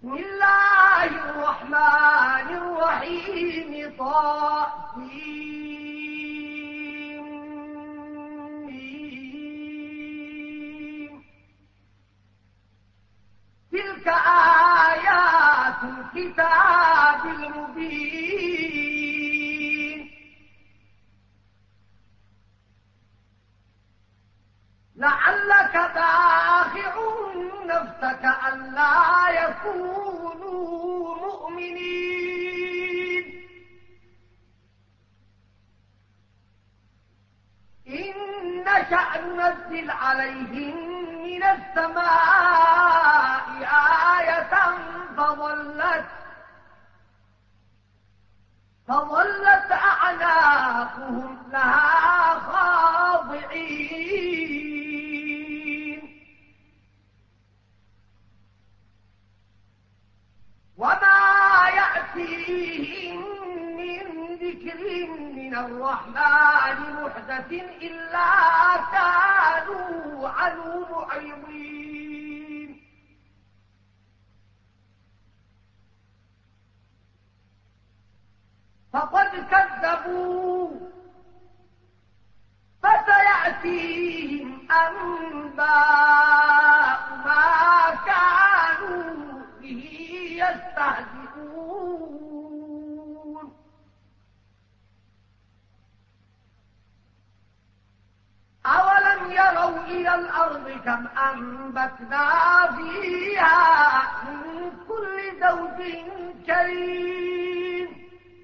بسم الله الرحمن الرحيم طاسيم تلك آيات الكتاب المبين لعلك باخع نفسك ألا يكونوا مؤمنين إن نشأ ننزل عليهم من السماء آية فظلت أعناقهم لها خاضعين وما يأتيهم من ذكر من الرحمن محدث إلا كانوا عنه معرضين فقد كذبوا فسيأتيهم أنباء ما كانوا به يستهزئون أولم يروا إلى الأرض كم أنبتنا فيها من كل زوج كريم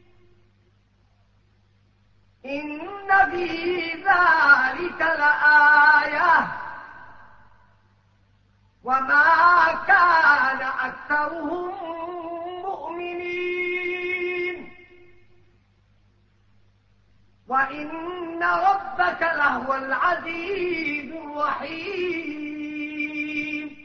إن في ذلك لآية وما كان أكثرهم مؤمنين وإن ربك لهو العزيز الرحيم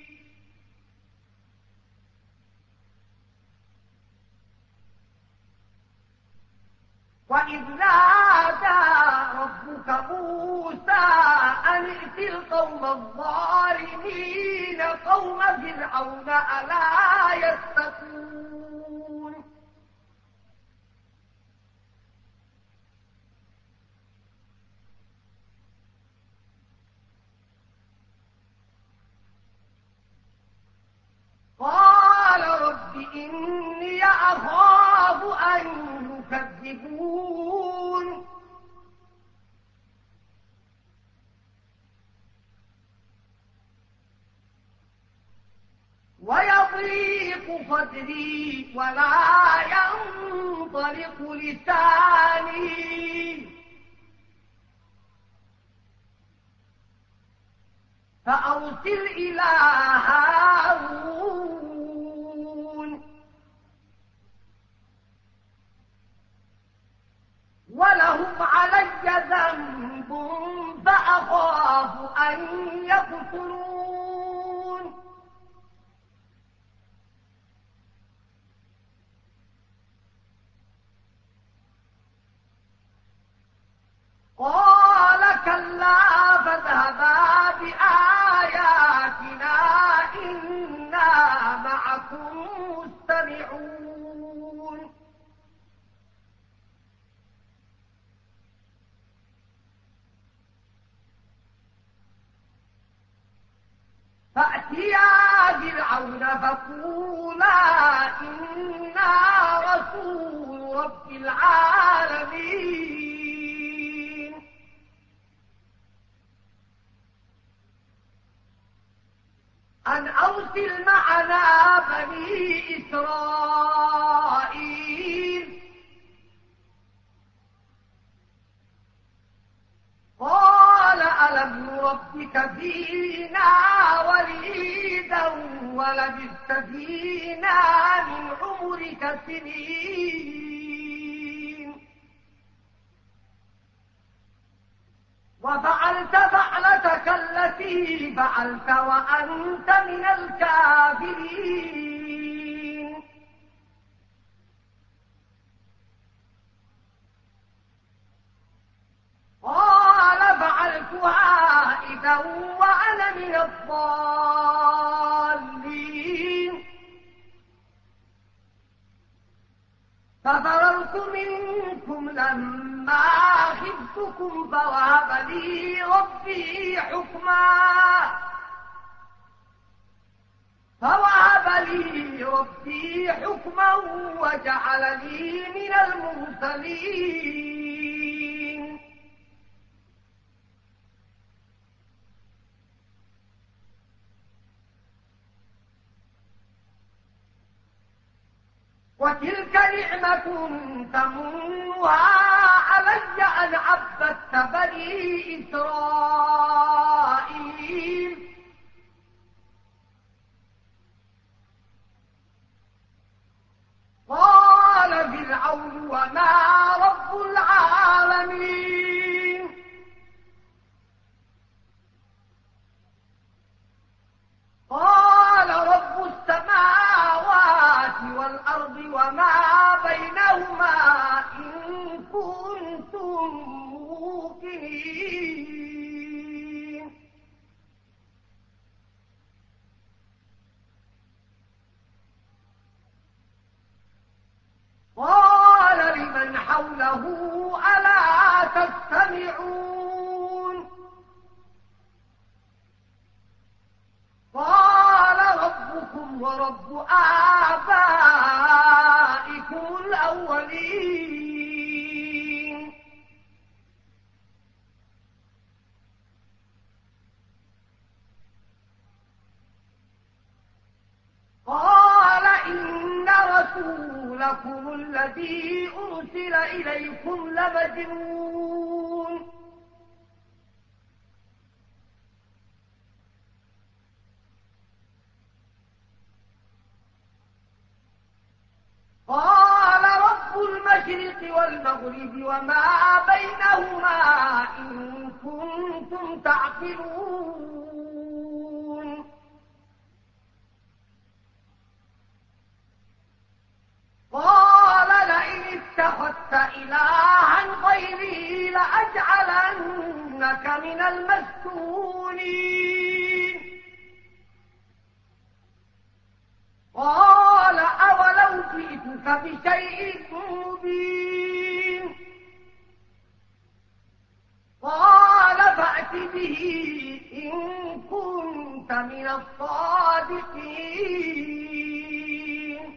وإذ نادى ربك موسى أن ائت القوم الظالمين قوم فرعون ألا يتقون قال رب إني أخاف أن يكذبون ويضيق صدري ولا ينطلق لساني فأرسل إلى هارون ولهم علي ذنب فأخاف أن يقتلون قال كلا فاذهبا بآياتنا إنا معكم مستمعون فأتيا فرعون فقولا إنا رسول رب العالمين أن أرسل معنا بني إسرائيل قال ألم نربك فينا وليدا ولبثت فينا من عمرك سنين وفعلت فعلتك التي فعلت وأنت من الكافرين قال فعلتها إذا وأنا من الضالين اشفقت منكم لما خفتكم فوهب لي ربي حكما وجعلني من المرسلين وتلك نعمة تمنها علي أن عبدت بني إسرائيل قال فرعون وما رب العالمين قال رب السماوات والأرض وما بينهما إن كنتم موقنين قال لمن حوله ألا تستمعون قال ربكم ورب آبائكم الأولين قال إن رسولكم الذي أرسل إليكم لمجنون قال رب المشرق والمغرب وما بينهما إن كنتم تعقلون قال لئن اتخذت إلها غيري لأجعلنك من المسجونين قال أولو جئتك بشيء مبين قال فأت به إن كنت من الصادقين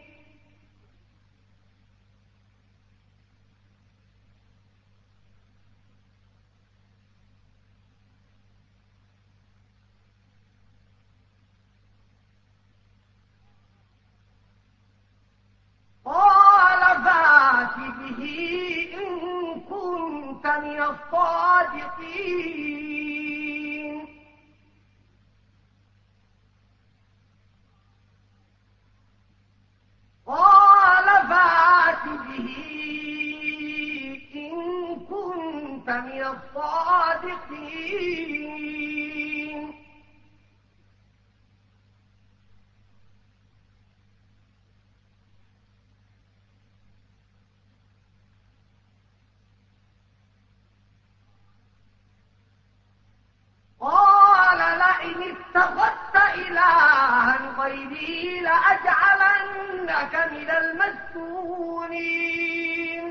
قال فات به إن كنت من الصادقين قال فات به إن كنت من الصادقين قال لئن اتخذت إلها غيري لأجعلنك من المسجونين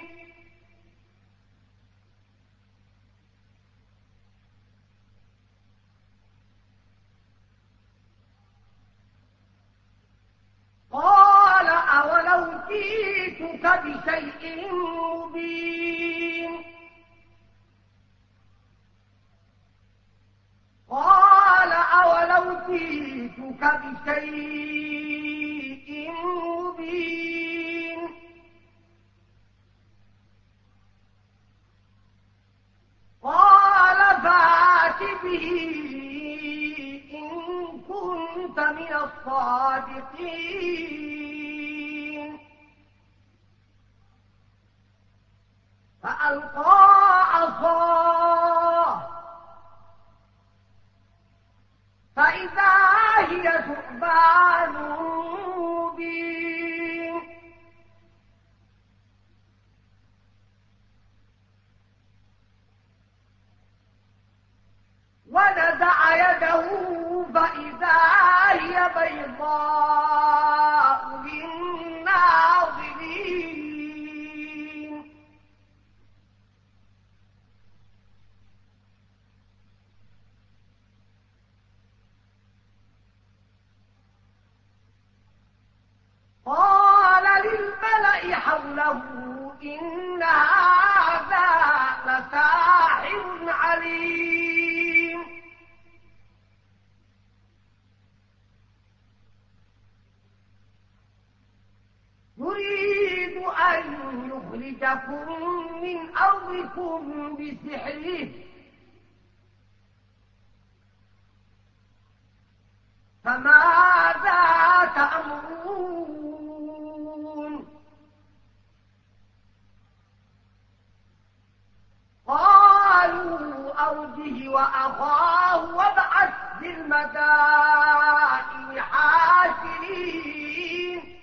قال أولو جئتك بشيء مبين قال أولو جئتك بشيء مبين قال فات به إن كنت من الصادقين فألقى عصاه فإذا هي ثعبان مبين ونزع يده فإذا هي بيضاء للناظرين أن يخرجكم من أرضكم بسحره فماذا تأمرون قالوا أرجه وأخاه وابعث في المدائن حاشرين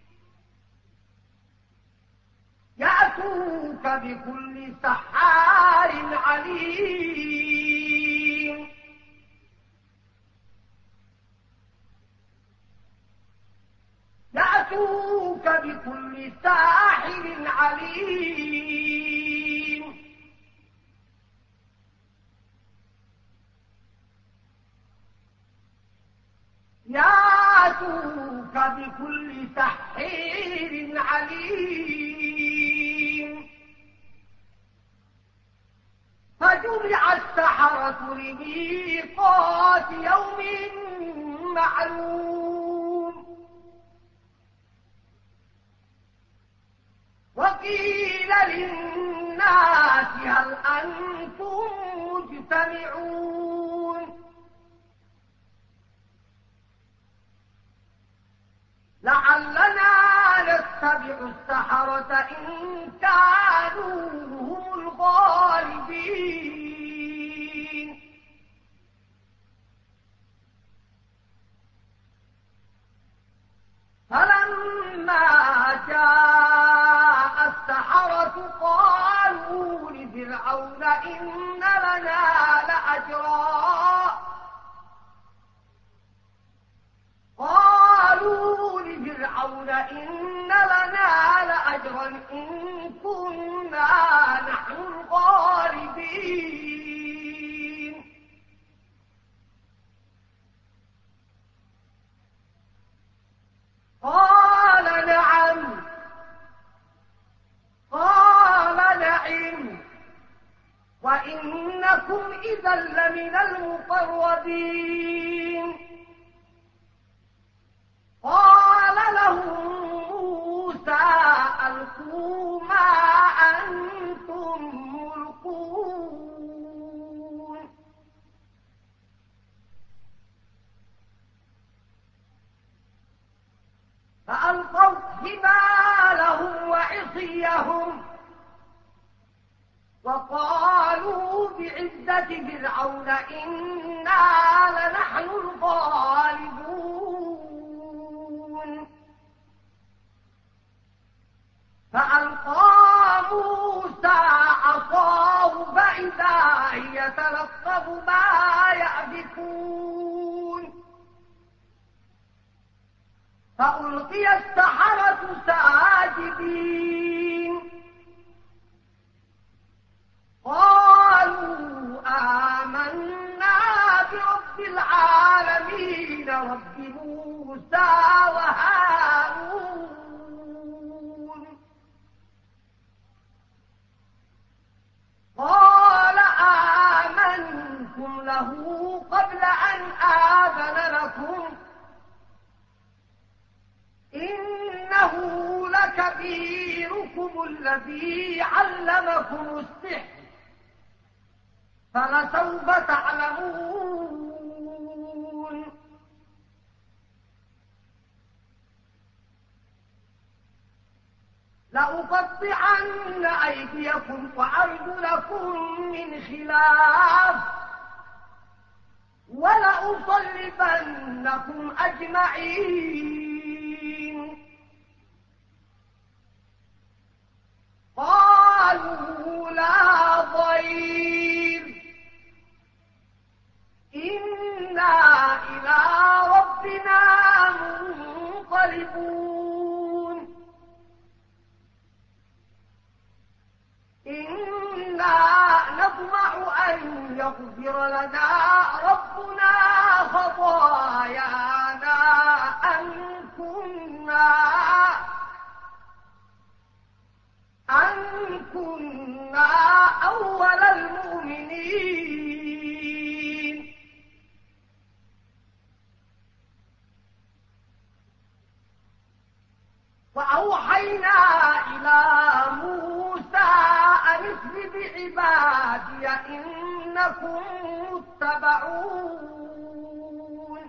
يأتوك بكل سحار عليم يأتوك بكل ساحر عليم يأتوك بكل سحر عليم فجمع السحرة لميقات يوم معلوم وقيل للناس هل أنتم مجتمعون لعلنا نتبع السحرة إن كانوا هم الغالبين فلما جاء السحرة قالوا لفرعون إن لنا لأجرا إن كنا نحن الغالبين قال نعم وإنكم إذا لمن المقربين قال لهم موسى ألقوا ما أنتم ملقون فألقوا حبالهم وعصيهم وقالوا بعزة فرعون إنا لنحن الغالبون فألقى موسى عصاه فإذا هي تلقف ما يأفكون فألقي السحرة ساجدين قالوا آمنا برب العالمين رب موسى وهارون قال آمنتم له قبل أن آذن لكم إنه لكبيركم الذي علمكم السحر فلسوف تعلمون لأقطعن أيديكم وأرجلكم من خلاف ولأصلبنكم أجمعين قالوا لا ضير إنا إلى ربنا منقلبون إنا نطمع أن يغفر لنا ربنا خطايانا أن كنا أول المؤمنين وأوحينا إلى موسى أن اسر بعبادي إنكم متبعون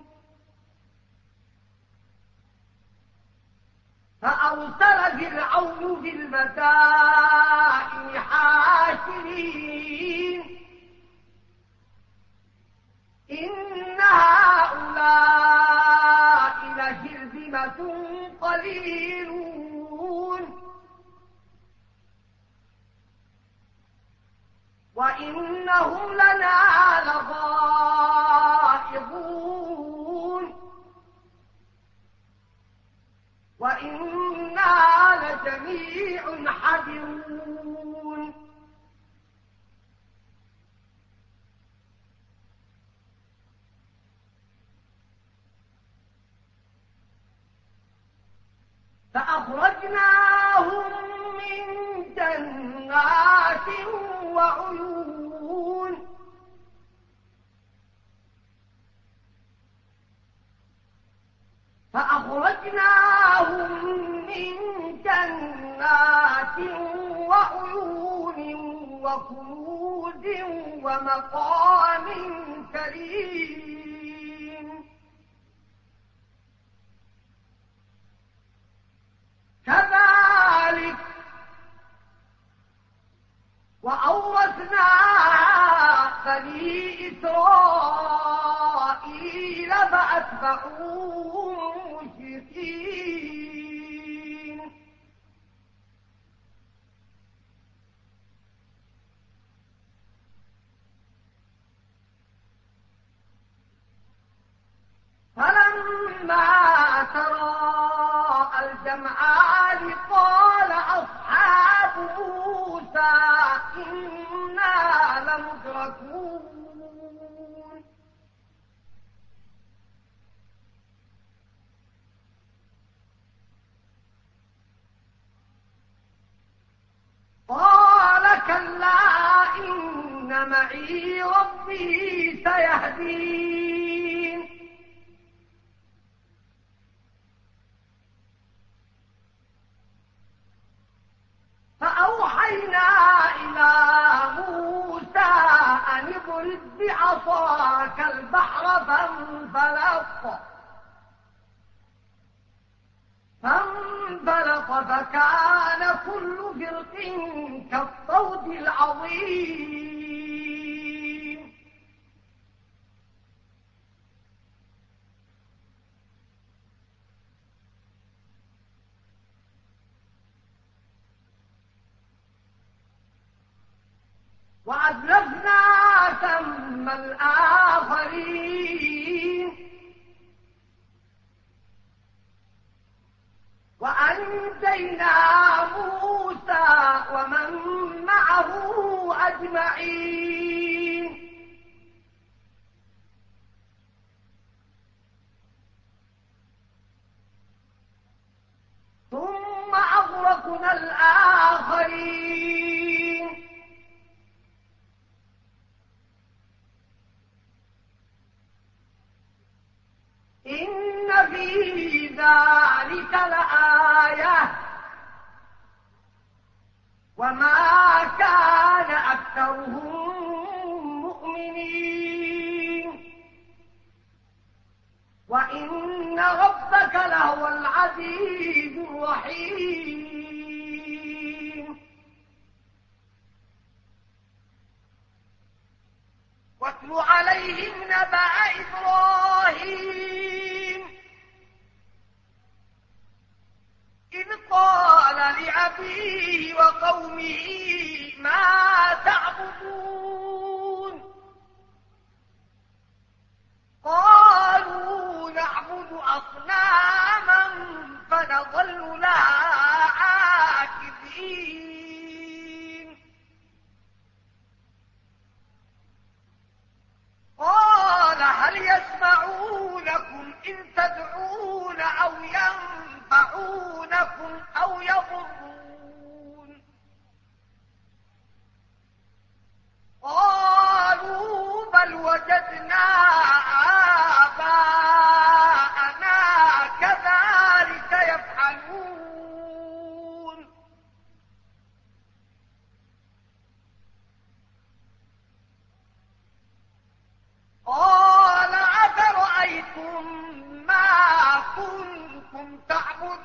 فأرسل فرعون بالمدائن حاشرين إن هؤلاء لشرذمة قليلون وإنهم لنا لغائظون وإنا لجميع حذرون فأخرجناهم من جنات وعيون فأخرجناهم من جنات وعيون وكنوز ومقام كريم كذلك وأورثناها بني إسرائيل فأتبعوهم مشركين فلما تراءى الجمعان قال أصحاب موسى إنا لمدركون قال كلا إن معي ربي سيهدين فأوحينا إلى موسى أن اضرب بعصاك البحر فانفلق فكان كل فرق كالطود العظيم وأزلفنا ثم الآخرين وأنجينا موسى ومن معه أجمعين ثم أغرقنا الآخرين إن في ذلك لآية وما كان أكثرهم مؤمنين وإن ربك لهو العزيز الرحيم واتل عليهم نبأ إبراهيم إذ قال لأبيه وقومه ما تعبدون قالوا نعبد أصناما فنظل لها عاكفين قال هل يسمعونكم إن تدعون أو ينفعونكم أو يضرون قالوا بل وجدنا آباءنا كذلك يفعلون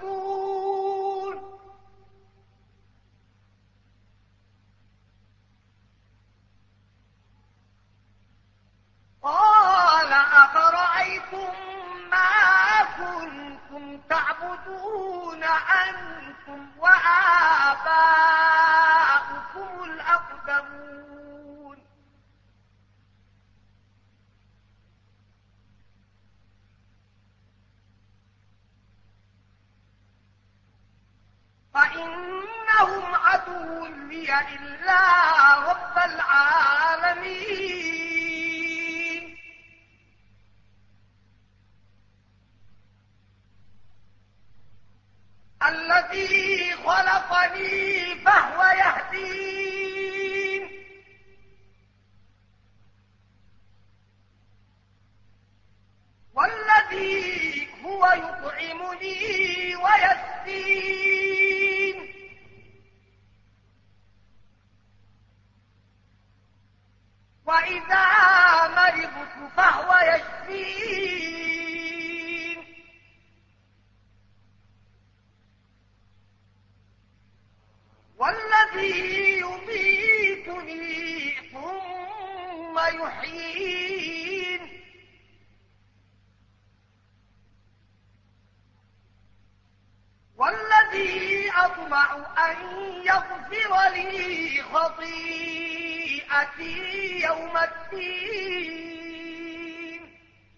تعبدون قال أفرأيتم ما كنتم تعبدون أنتم وآباؤكم الأقدمون فإنهم عدو لي إلا رب العالمين الذي خلقني فهو يهدين والذي هو يطعمني ويسقين وإذا مرضت فهو يشفين والذي يميتني ثم يحيين والذي أطمع أن يغفر لي خطيئتي يوم الدين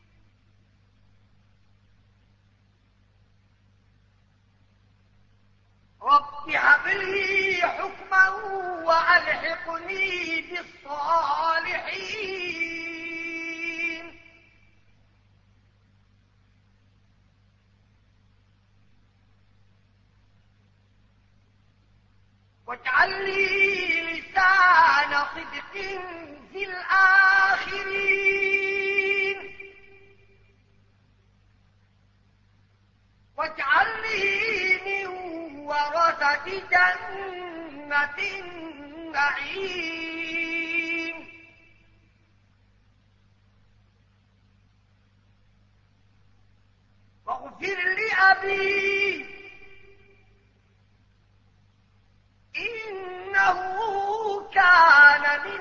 رب هب لي حكما وألحقني بالصالحين واجعل لي لسان صدق في الآخرين واجعل لي من ورثة جنة النعيم واغفر لأبي إنه كان من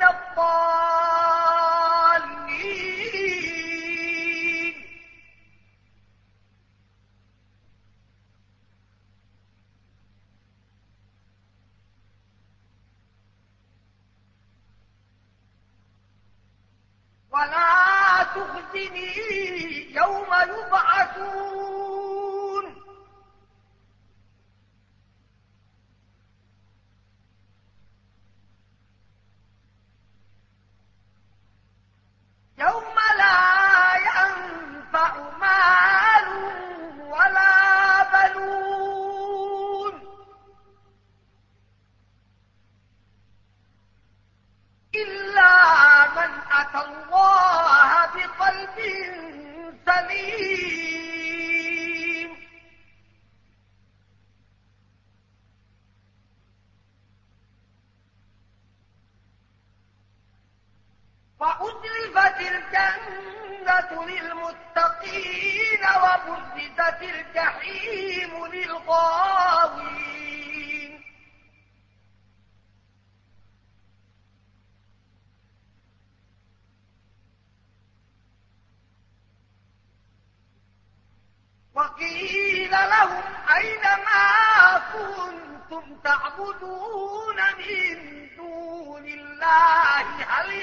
الضالين ولا تخزني يوم يبعثون يوم لا ينفع مال ولا بنون إلا من أتى الله بقلب سليم وأزلفت الجنة للمتقين وبرزت الجحيم للغاوين وقيل لهم أين ما كنتم تعبدون من دون الله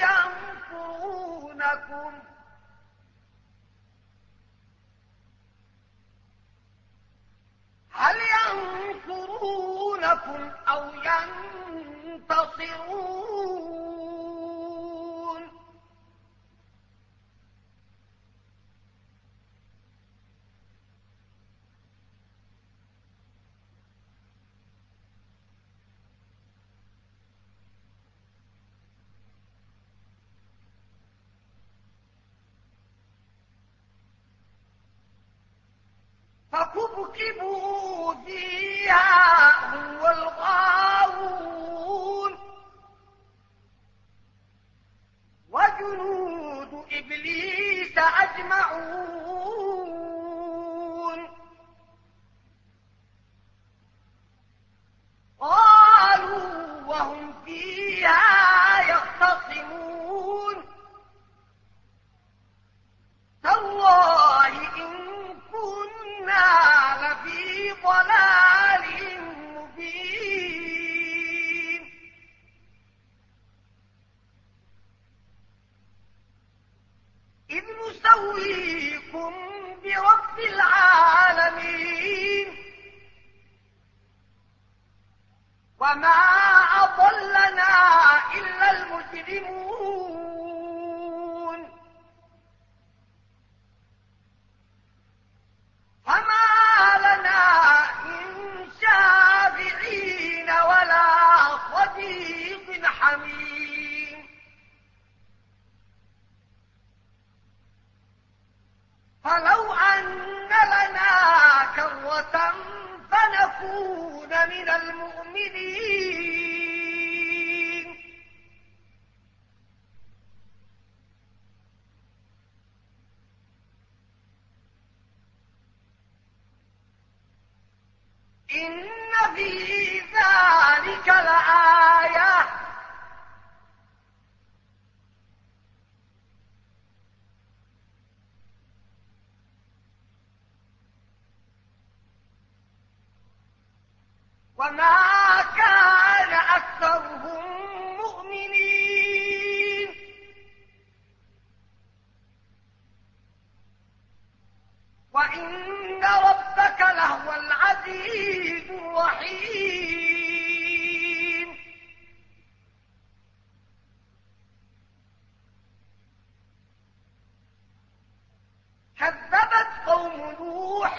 هل ينصرونكم أو ينتصرون فكبكبوا فيها هم والغاوون وجنود إبليس أجمعون وما أضلنا إلا المجرمون فما لنا من شافعين ولا صديق حميم فلو أن لنا كرة فنكون من المؤمنين إن في ذلك لآية وما كان أكثرهم مؤمنين وإن ربك لهو العزيز الرحيم كذبت قوم نوح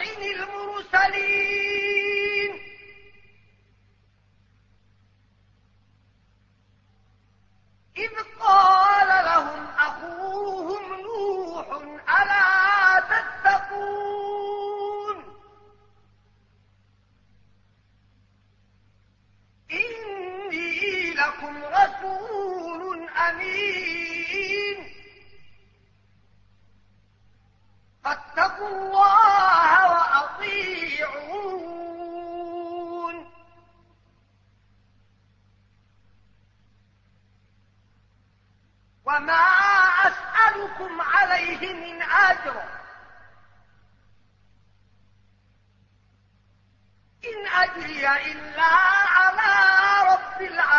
المرسلين إذ قال لهم أخوهم نوح ألا تتقون إني لكم رسول أمين فاتقوا الله وأطيعون وما أسألكم عليه من أجر إن أجري إلا على رب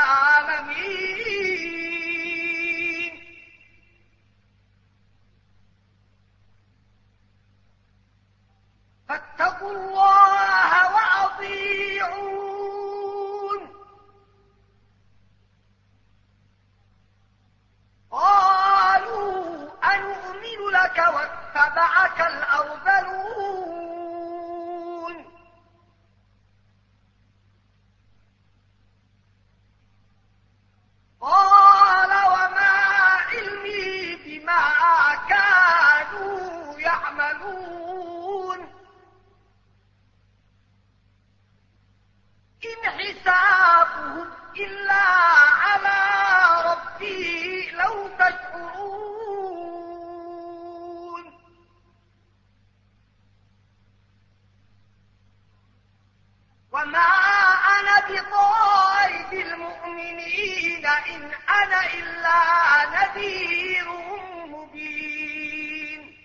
العالمين فاتقوا الله وأطيعون قالوا أنؤمن لك واتبعك الأرذلون قال وما علمي بما كانوا يعملون إن حسابهم إلا على ربي لو تشعرون وما أنا بطارد المؤمنين إن أنا إلا نذير مبين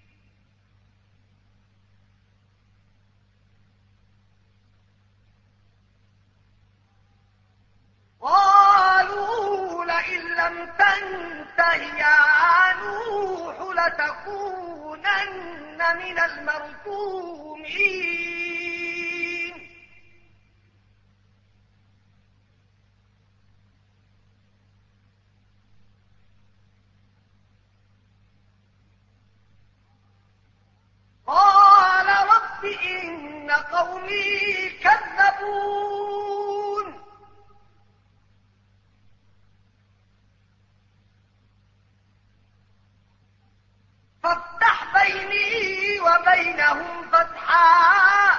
قالوا لئن لم تنته يا نوح لتكونن من المرجومين قال رب إن قومي كذبون فافتح بيني وبينهم فتحا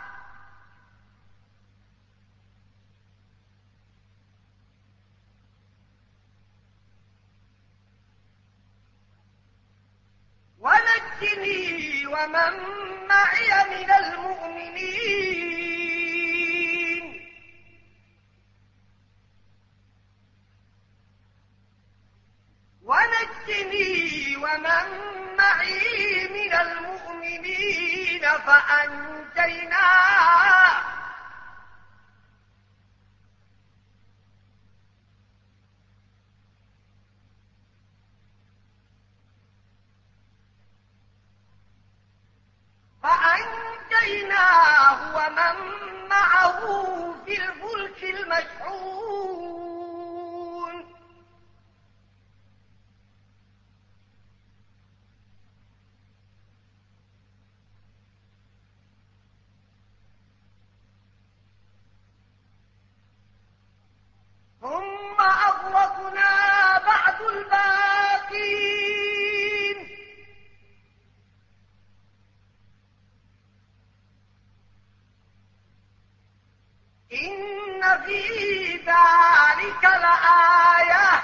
ونجني ومن معي من المؤمنين ونجني ومن معي من المؤمنين فأنجيناه ومن معه في الفلك المشحون ثم أغرقنا بعد الباقين إن في ذلك لآية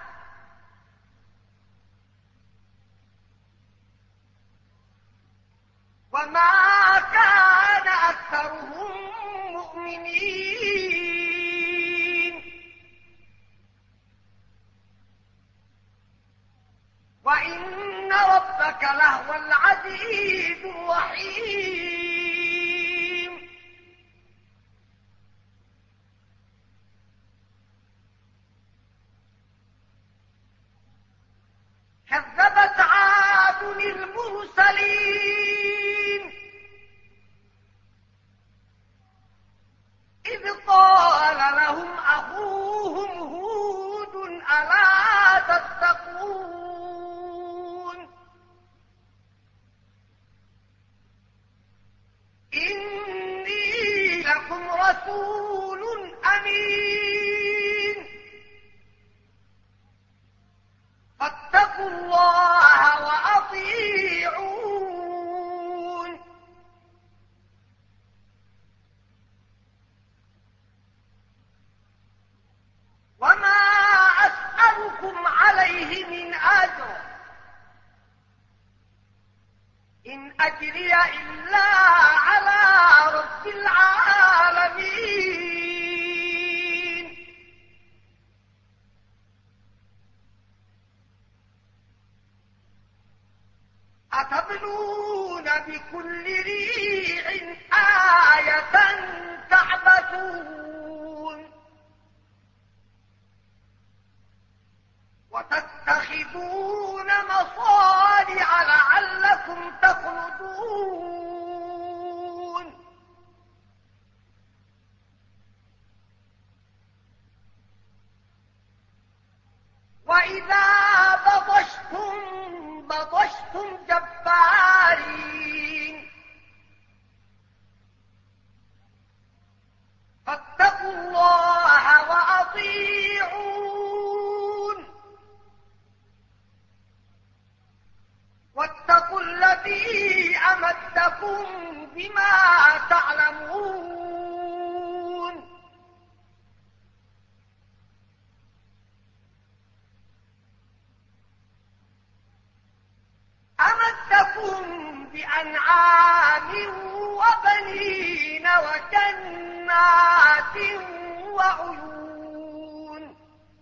وما كان أكثرهم مؤمنين وإن ربك لهو العزيز الرحيم كذبت عاد المرسلين إذ قال لهم أخوهم هود ألا تتقون إني لكم رسول أمين فاتقوا الله وأطيعون وما أسألكم عليه من أجر إن أجري إلا على رب العالمين أتبنون بكل ريع آية تعبثون وتتخذون مصانع لعلكم تخلدون وإذا بطشتم جبارين فاتقوا الله وأطيعون واتقوا الذي أمدكم بما تعلمون أمدكم بأنعام وبنين وجنات وعيون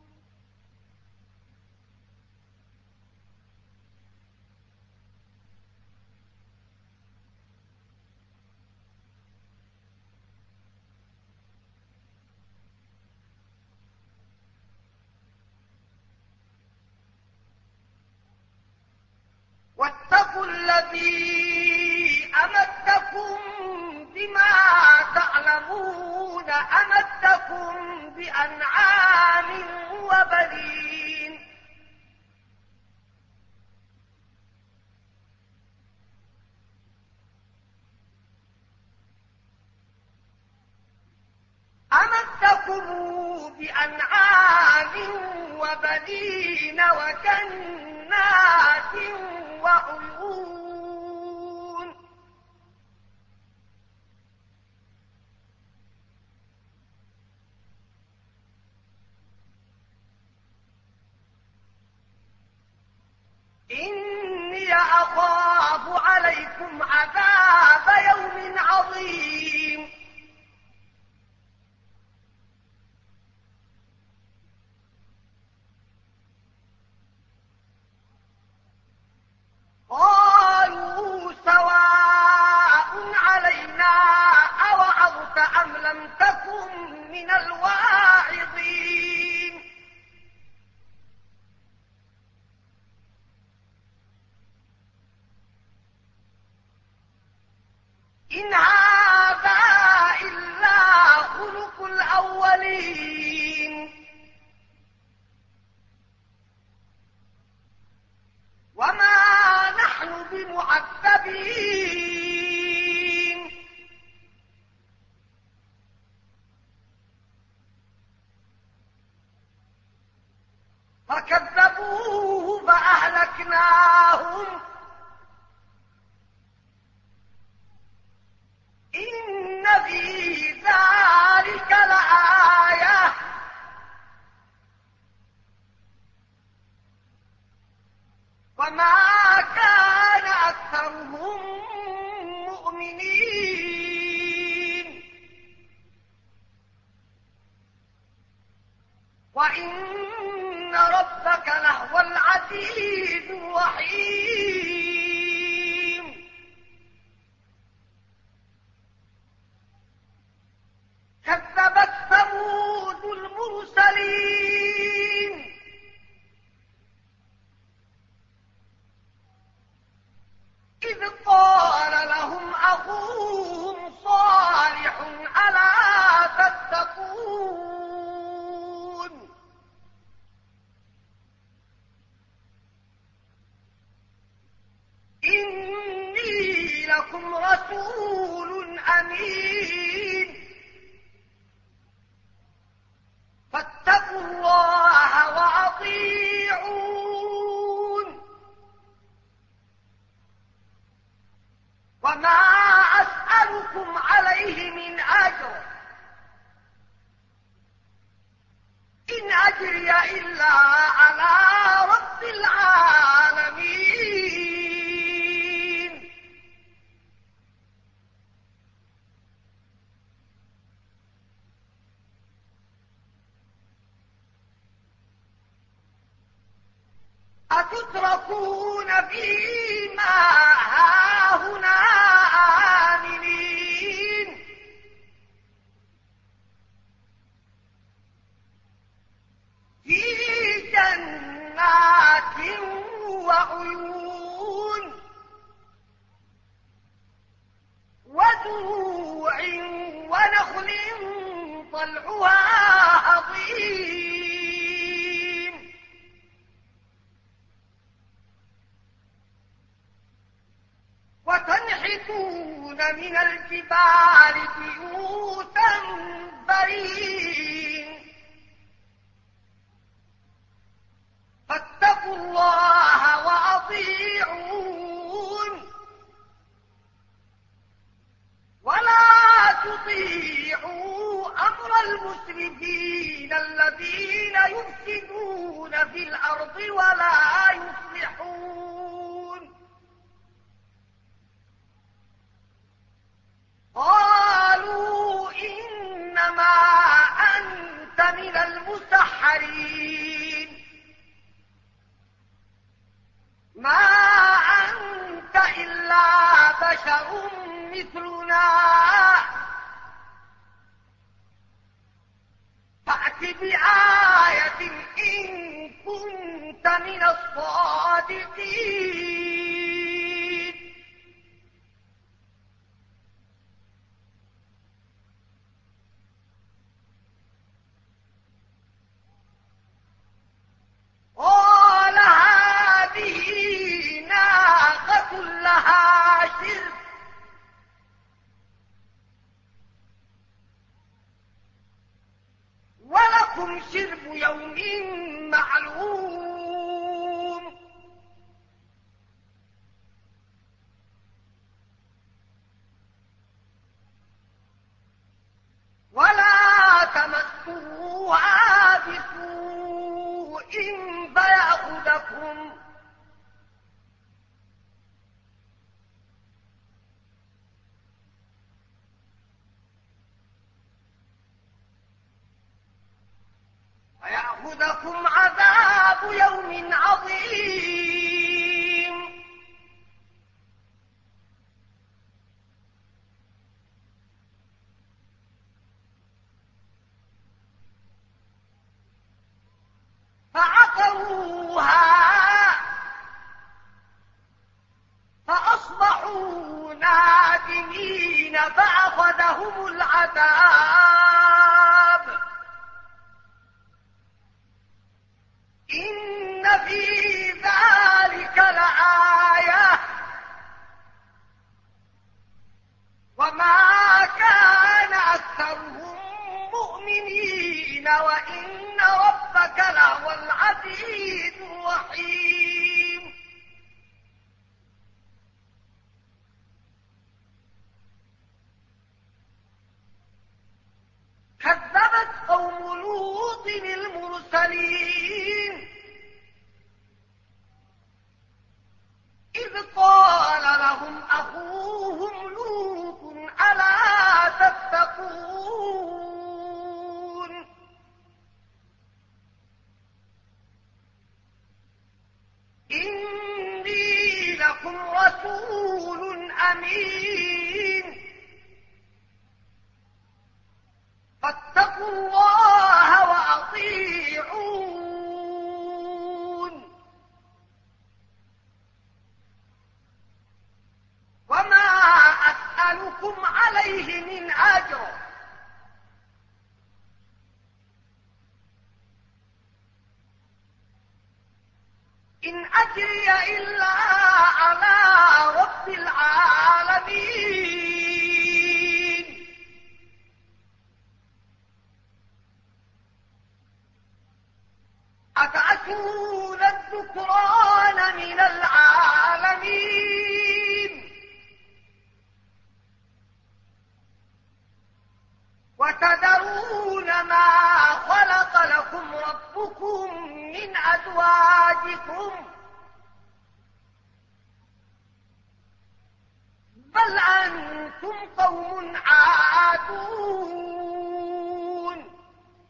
واتقوا الذي أمدكم بما تعلمون أمدكم بأنعام وبنين أمدكم بأنعام وبنين وجنات وعيون إني أخاف عليكم عذاب يوم عظيم قالوا سواء علينا أوعظت أم لم تكن من الواعظين إن هذا إلا خلق الأولين فكذبوه فأهلكناهم إن في ذلك لآية وما كان أكثرهم مؤمنين وإن ربك لهو العزيز الرحيم كذبت ثمود المرسلين إذ قال لهم أخوهم صالح ألا تتقون إني لكم رسول أمين فاتقوا الله وأطيعون وما أسألكم عليه من أجر إن أجري إلا على رب العالمين أتتركون فيما هاهنا آمنين في جنات وعيون وزروع ونخل طلعها هضيم وتنحتون من الجبال بيوتا برين فاتقوا الله وأطيعون ولا تطيعوا أمر المسرفين الذين يفسدون في الأرض ولا يصلحون قالوا إنما أنت من المسحرين ما أنت إلا بشر مثلنا فأت بآية إن كنت من الصادقين قال هذه ناقة لها شرب ولكم شرب يوم معلوم ولا تمسوها بسوء فيأخذكم عذاب يوم عظيم فعقروها فأصبحوا نادمين فأخذهم العذاب إن في ذلك لآية وما كان أكثرهم مؤمنين وإن ربك لهو العزيز العزيز الرحيم. كذبت قوم لوط المرسلين إذ قال لهم أخوهم لوط ألا تتقون إني لكم رسول أمين فاتقوا الله وأطيعون وما أسألكم عليه من أجر إن أجري إلا على رب العالمين. أتأتون الذكران من العالمين وتذرون ما خلق لكم ربكم من أزواجكم بل أنتم قوم عادون.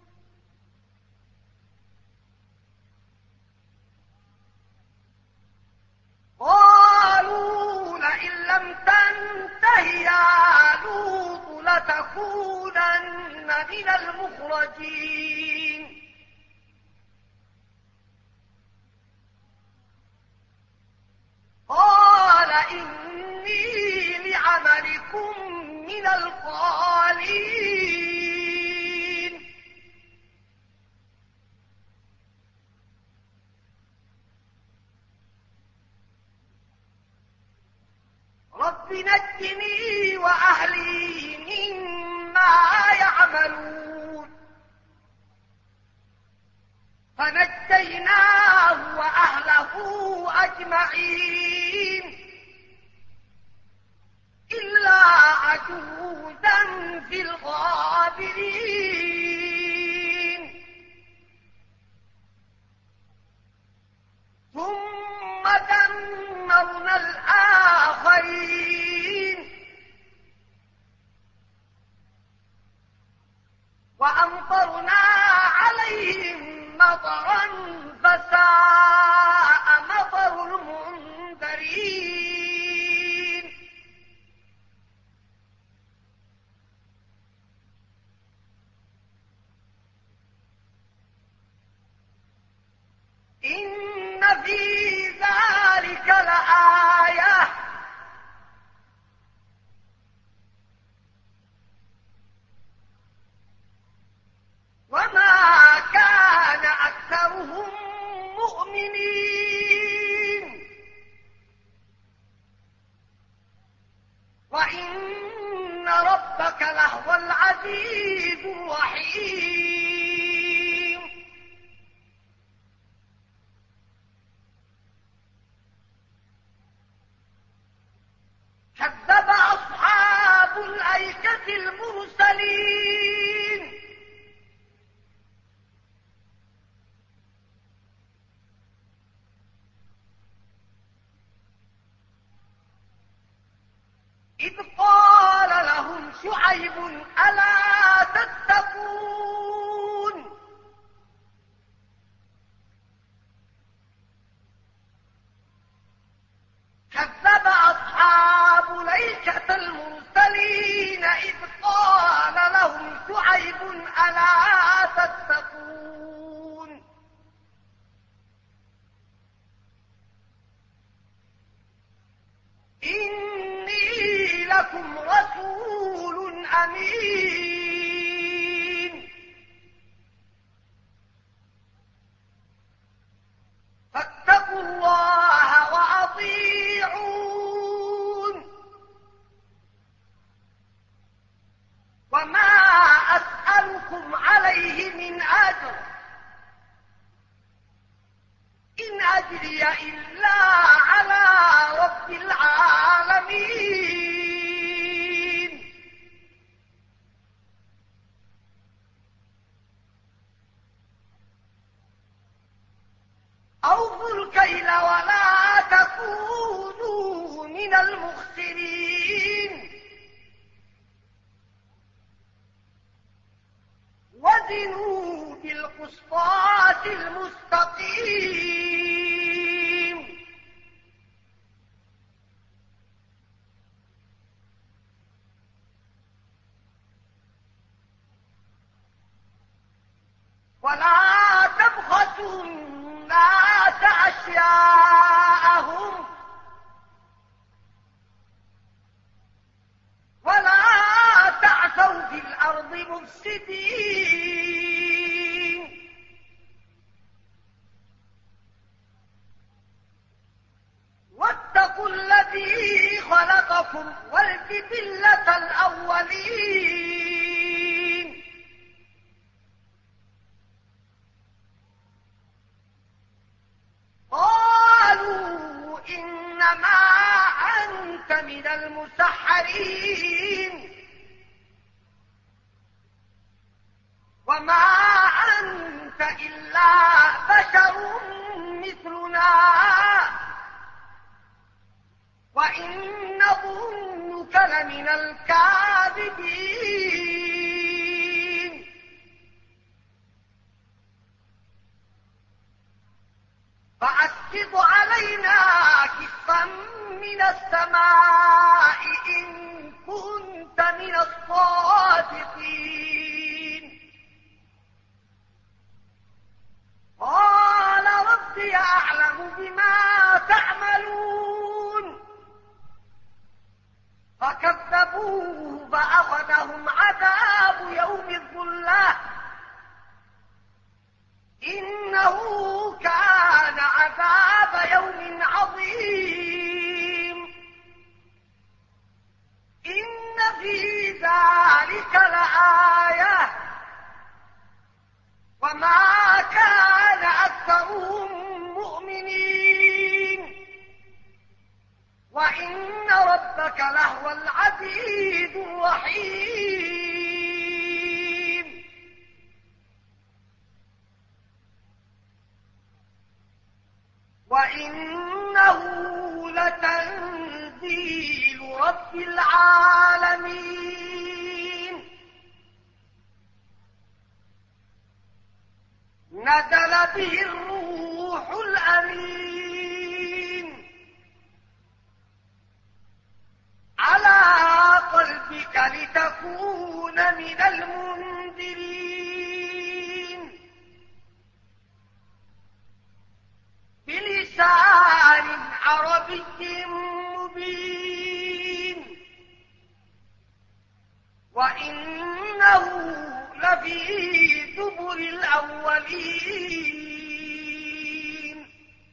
قالوا لئن لم تنته يا لوط لتكونن من المخرجين. قال إني لعملكم من القالين. رب نجني وأهلي مما يعملون. فنجيناه وأهله أجمعين إلا عجوزا في الغابرين. ثم دمرنا الآخرين وأمطرنا عليهم مطرا فساء مطر المنذرين. إن في ذلك لآية وما كان أكثرهم مؤمنين وإن ربك لهو العزيز الرحيم. كذب أصحاب الأيكة المرسلين إذ قال لهم شعيب ألا تتقون كذب أصحاب الأيكة المرسلين إذ قال لهم شعيب ألا تتقون إني لكم رسول أمين فاتقوا الله وأطيعون وما أسألكم عليه من أجر أجري إلا على رب العالمين. أوفوا الكيل ولا تكونوا من المخسرين. وزنوا بالقسطاس المستقيم. ولا تبخسوا الناس أشياءهم ولا تعثوا في الأرض مفسدين. واتقوا الذي خلقكم والجبلة الأولين. قالوا إنما أنت من المسحرين وما أنت إلا بشر مثلنا وإن نظنك لمن الكاذبين. فأسقط علينا كسفا من السماء إن كنت من الصادقين. قال ربي أعلم بما تعملون. فكذبوه فأخذهم عذاب يوم الظلة إنه كان عذاب يوم عظيم. إن في ذلك لآية وما كان أكثرهم مؤمنين وإن ربك لهو العزيز الرحيم. وإنه لتنزيل رب العالمين. نزل به الروح الأمين على قلبك لتكون من المنذرين بلسان عربي مبين. وإنه لفي زبر الأولين.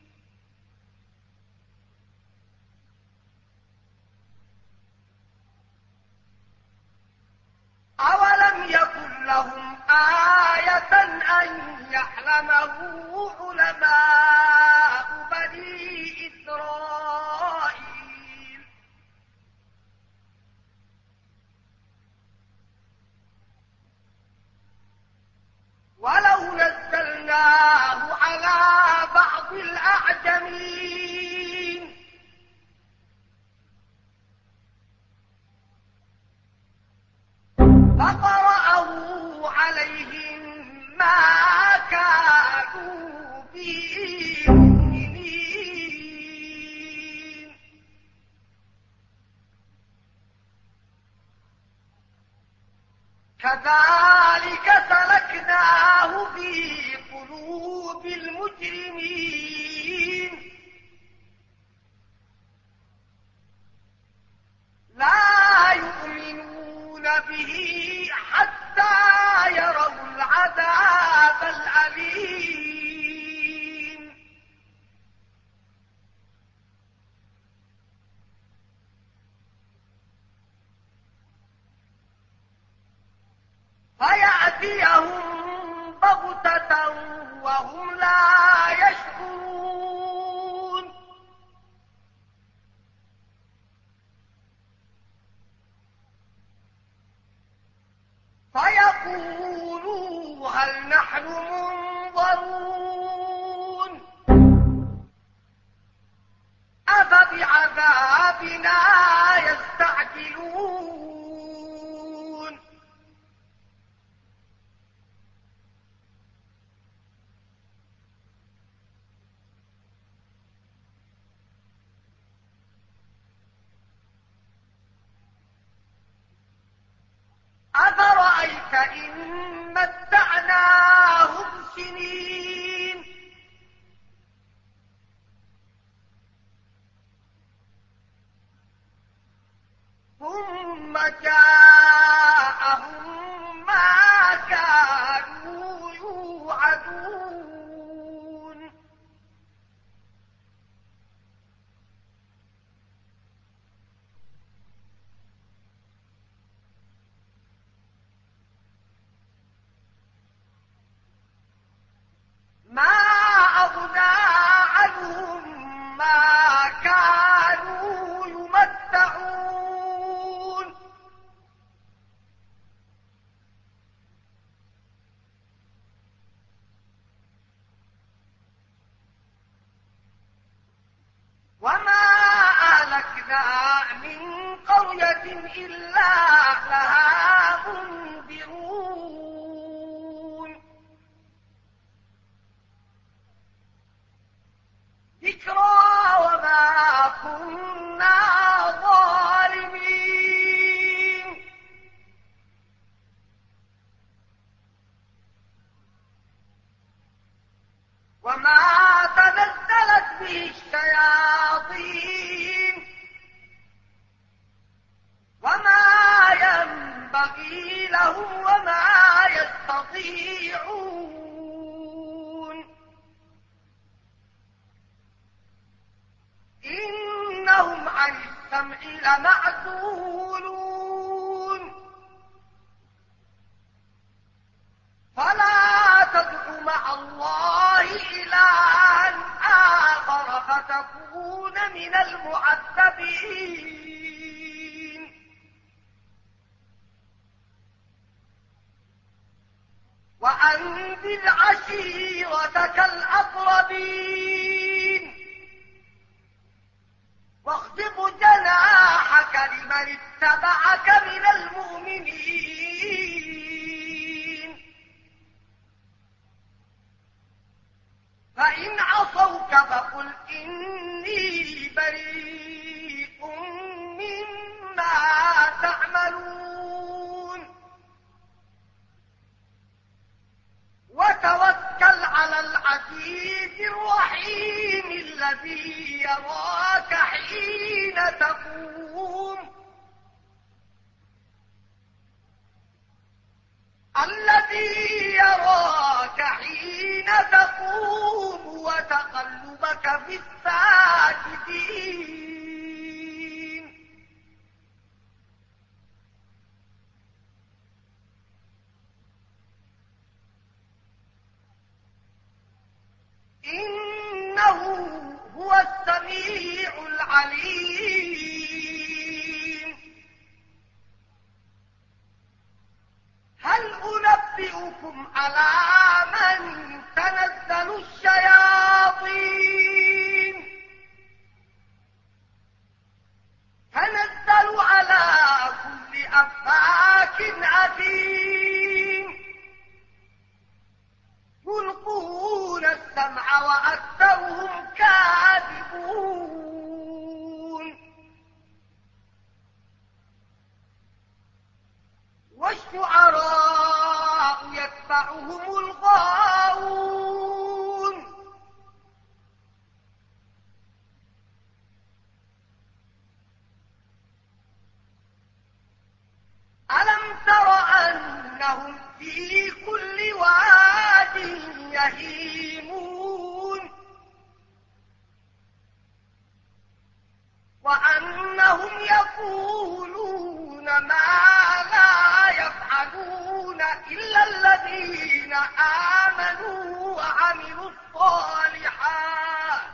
أولم يكن لهم آية أن يعلمه علماء بني إسرائيل. ولو نزلناه على بعض الأعجمين فقرأه عليهم ما كانوا به مؤمنين. كذلك سلكناه في قلوب المجرمين لا يؤمنون به حتى يروا العذاب الأليم. فيأتيهم بغتة وهم لا يشعرون يقولوا هل نحن منظرون أفبعذابنا يستعجلون أفرأيت إن متعناهم سنين ثم جاءهم ما كانوا يوعدون ما أغنى عنهم ما كانوا يمتعون وما أهلكنا من قرية إلا لها منذرون ذكرى وما كنا ظالمين وما تنزلت به الشياطين وما ينبغي لهم وما يستطيعون إنهم عن السمع لمعزولون فلا تدع مع الله إلها آخر فتكون من المعذبين وأنذر عشيرتك الأقربين واخفض جناحك لمن اتبعك من المؤمنين فإن عصوك فقل إني بريء مما تعملون وتوكل على العزيز الرحيم الذي يراك حين تقوم وتقلبك في الساجدين إنه هو السميع العليم هل أنبئكم على من تنزل الشياطين تنزل على كل أفاك أثيم يلقون السمع وأكثرهم كاذبون والشعراء يتبعهم الغاوون ألم تر أنهم في كل واد يهيمون وأنهم يقولون ما لا يفعلون إلا الذين آمنوا وعملوا الصالحات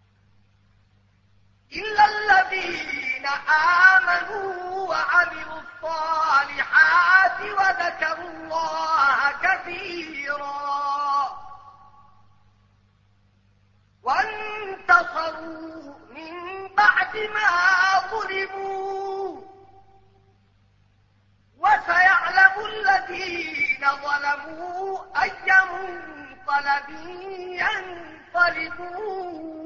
إلا الذين آمنوا وعملوا الصالحات الصالحات وذكروا الله كثيرا وانتصروا من بعد ما ظلموا وسيعلم الذين ظلموا أي منقلب ينقلبون